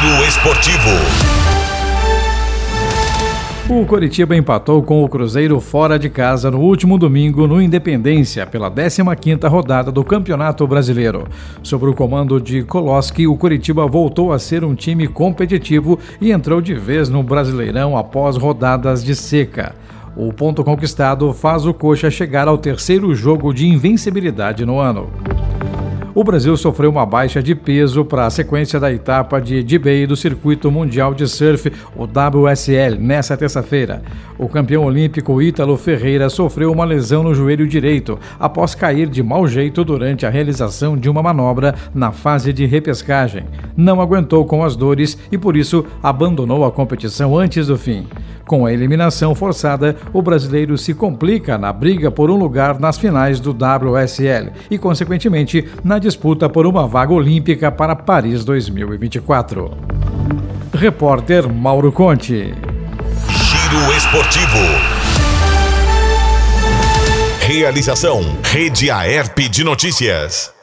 Giro Esportivo. O Coritiba empatou com o Cruzeiro fora de casa no último domingo no Independência, pela 15ª rodada do Campeonato Brasileiro. Sob o comando de Koloski, o Coritiba voltou a ser um time competitivo e entrou de vez no Brasileirão após rodadas de seca. O ponto conquistado faz o Coxa chegar ao terceiro jogo de invencibilidade no ano. O Brasil sofreu uma baixa de peso para a sequência da etapa de Debay do Circuito Mundial de Surf, o WSL, nesta terça-feira. O campeão olímpico Ítalo Ferreira sofreu uma lesão no joelho direito após cair de mau jeito durante a realização de uma manobra na fase de repescagem. Não aguentou com as dores e, por isso, abandonou a competição antes do fim. Com a eliminação forçada, o brasileiro se complica na briga por um lugar nas finais do WSL e, consequentemente, na disputa por uma vaga olímpica para Paris 2024. Repórter Mauro Conte. Giro Esportivo. Realização: Rede Aerp de Notícias.